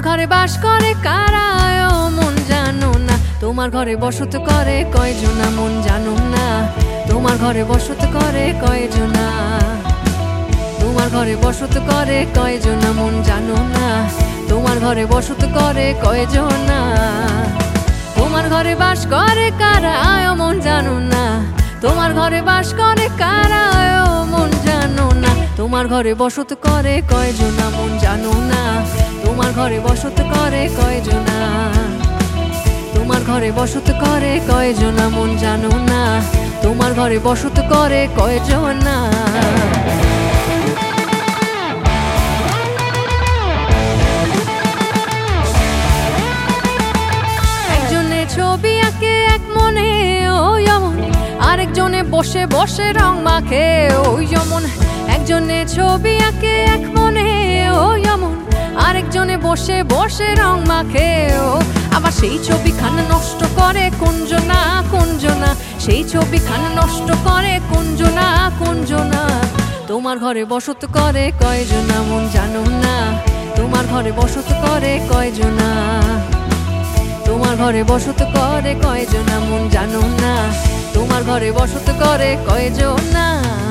ঘরে বাস করে কারা ও মন জানো না, তোমার ঘরে বসত করে কয়জনা মন জানো না, তোমার ঘরে বসত করে কয়জনা, তোমার ঘরে বসত করে কয়জনা মন জানো না, তোমার ঘরে বসত করে কয়জনা, তোমার ঘরে বাস করে কারা ও মন জানো না, তোমার ঘরে বাস করে কারা ও মন জানো না, তোমার ঘরে বসত করে কয়জনা মন জানো না, তোমার ঘরে বসত করে কয়জনা, তোমার ঘরে বসত করে কয়জনা মন জানো না, তোমার ঘরে বসত করে কয়জনা। একজনে ছবি আঁকে এক মনে ওই অমন, আরেকজনে বসে বসে রং মাখে ওই যেমন, একজনে ছবি আঁকে এক মনে ওই অমন, আরেকজনে বসে বসে রং মাখে ও, আবার সেই ছবিখানা নষ্ট করে কুঞ্জনা কুঞ্জনা, সেই ছবিখানা নষ্ট করে কুঞ্জনা কুঞ্জনা, তোমার ঘরে বসত করে কয়জনা মন জানো না, তোমার ঘরে বসত করে কয়জনা, তোমার ঘরে বসত করে কয়জনা মন জানো না, তোমার ঘরে বসত করে কয়জনা।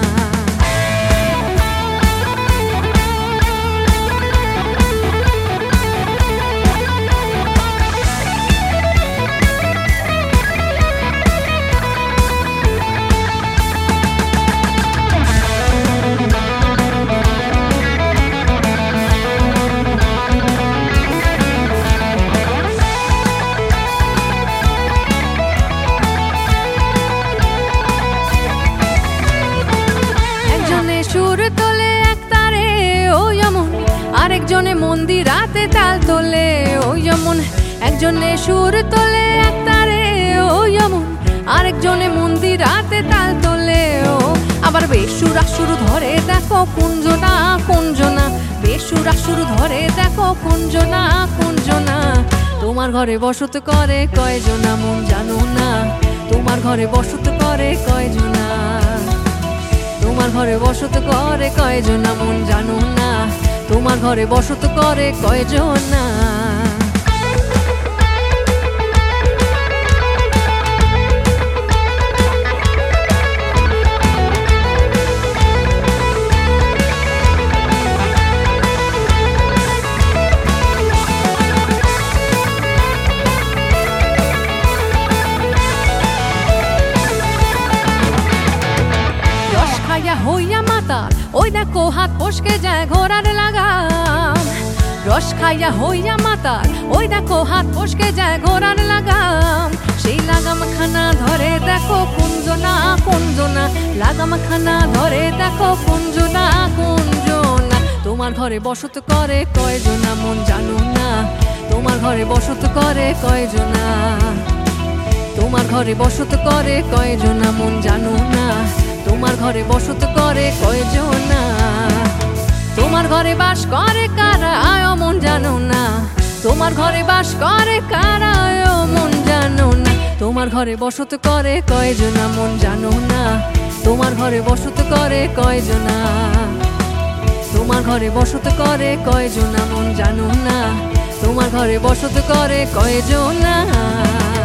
সুর তোলে এক তারে ওই যেমন, আরেকজনে মন্দিরাতে তাল তোলে ওই যেমন, একজনে সুর তোলে এক তারে ওই যেমন, আরেকজনে মন্দিরাতে তাল তোলে ও, আবার বেসুরা সুর ধরে দেখো কুঞ্জনা কুঞ্জনা, বেসুরা সুর ধরে দেখো কুঞ্জনা কুঞ্জনা, তোমার ঘরে বসত করে কয়জনা মন জানো না, তোমার ঘরে বসত করে কয়জনা, তোমার ঘরে বসত করে কয়জনা মন জানো না, তোমার ঘরে বসত করে কয়জনা। হইয়া মাতাল ওই দেখো হাত ফসকে যায় ঘোড়ার লাগাম, রস খাইয়া হইয়া মাতাল ওই দেখো হাত ফসকে যায় ঘোড়ার লাগাম, সেই লাগাম খানা ধরে দেখো কুঞ্জনা কুঞ্জনা, লাগাম খানা ধরে দেখো কুঞ্জনা কুঞ্জনা, তোমার ঘরে বসত করে কয়জনা মন জানো না, তোমার ঘরে বসত করে কয়জনা, তোমার ঘরে বসত করে কয়জনা মন জানো না, তোমার ঘরে বসত করে কয়জনা, তোমার ঘরে বাস করে কারা ও মন জানো না, তোমার ঘরে বাস করে কারা ও মন জানো না, তোমার ঘরে বসত করে কয়জনা মন জানো না, তোমার ঘরে বসত করে কয়জনা, তোমার ঘরে বসত করে কয়জনা মন জানো না, তোমার ঘরে বসত করে কয়জনা।